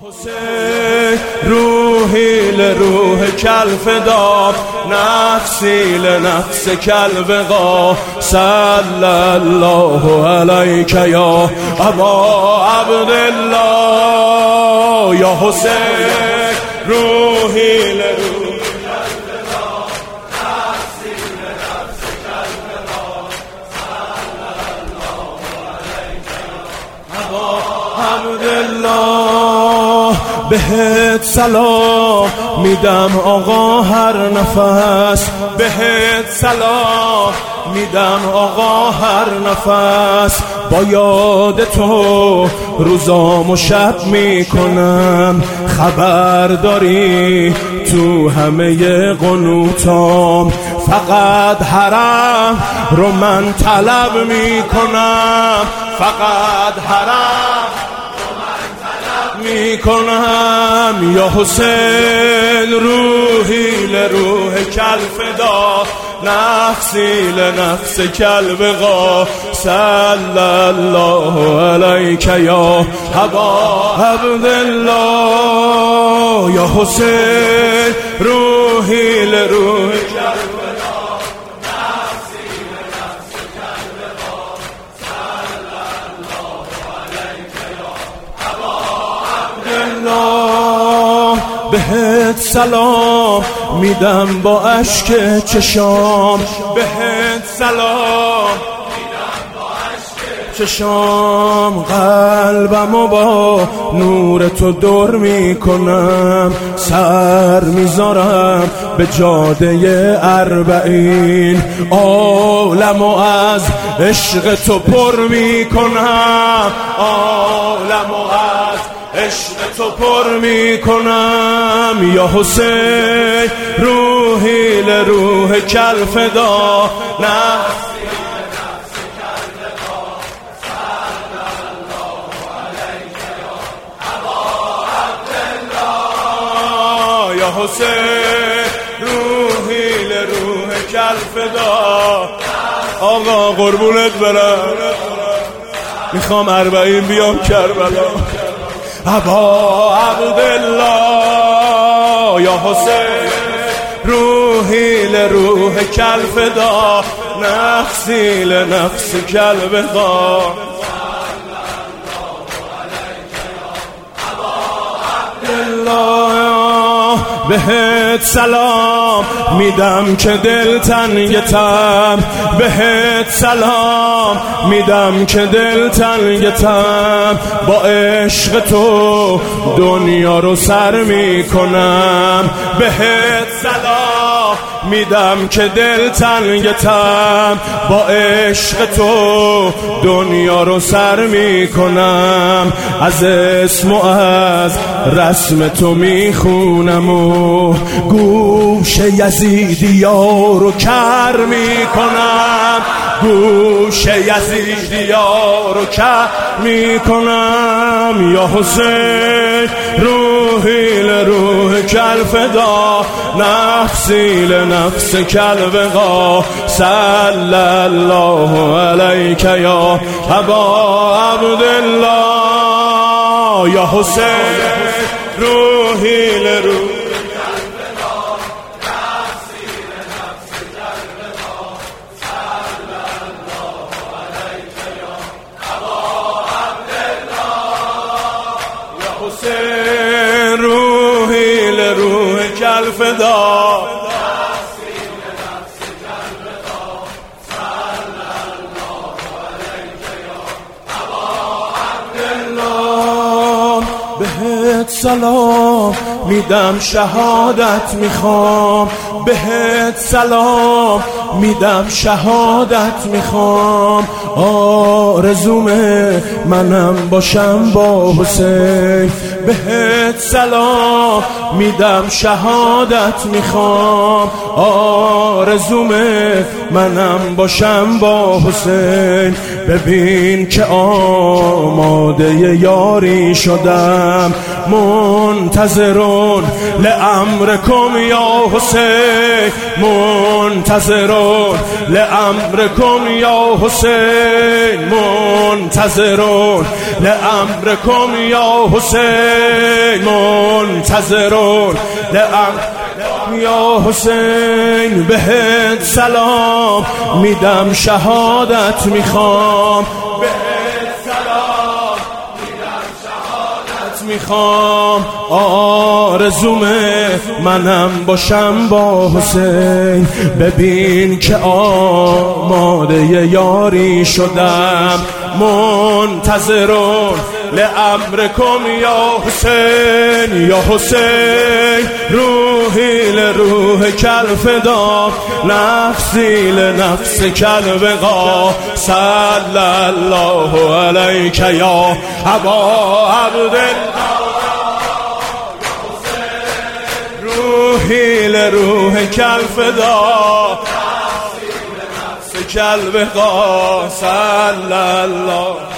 حسین روحی لروح کالفدا نفسی لنفس کالبقا صلی الله علیک یا ابا عبدالله یا حسین روحی لروح کالفدا نفسی لنفس کالبقا صلی الله علیک یا ابا عبدالله بهت سلام میدم آقا هر نفس بهت سلام میدم آقا هر نفس با یاد تو روزام و شب میکنم خبر داری تو همه قنوتام فقط حرم رو من طلب میکنم فقط حرم میکنم یا حسین روحی لروح کالفدا نفسی لنفس کالبقا صلی الله علیک یا ابا عبدالله یا حسین روحی لروح کالفدا بهت سلام میدم با اشک چشام بهت سلام میدم با اشک چشام قلبمو با نور تو دور میکنم سر میذارم به جاده اربعین عالمو از عشق تو پر میکنم عالمو از عشق تو پر میکنم یا حسین روحی لروح کالفدا نفسی لنفس کالبقا صلی الله علیک یا ابا عبدالله یا حسین روحی لروح کالفدا آقا قربونت برم میخوام اربعین بیام کربلا ابا عبدالله یا حسین روحی لروح کالفدا نفسی لنفس کالبقا بهت سلام میدم که دل تنگتم بهت سلام میدم که دل تنگتم با عشق تو دنیا رو سر میکنم بهت سلام میدم که دل تنگتم با عشق تو دنیا رو سر میکنم از اسم و از رسم تو میخونم و گوش یزیدیا رو کر میکنم گوش یزیدیا رو کر میکنم یا حسین روحی لروح کالفدا نفسی لنفس کالبقا صلی الله علیک یا ابا عبدالله یا حسین روحی لروح روحی لروح کالفدا نفسی لنفس کالبقا صلی الله علیک یا ابا عبدالله بهت سلام میدم شهادت میخوام بهت سلام میدم شهادت میخوام آرزومه منم باشم با حسین بهت سلام میدم شهادت میخوام آرزومه منم باشم با حسین ببین که آماده یاری شدم منتظر و لأمركم يا حسين منتظر لأمركم يا حسين منتظر لأمركم يا حسين منتظر لأمركم يا حسین. بهت سلام میدم شهادت میخوام، بهت سلام میدم شهادت میخوام. آرزومه منم باشم با حسین، ببین که آماده یاری شدم. منتظرون لأمركم یا حسین یا حسین. روحی لروح کالفدا نفسی لنفس کالبقا. صلی الله علیک یا ابا عبدالله. روحی لروح کالفدا نفسی لنفس کالبقا. صلی الله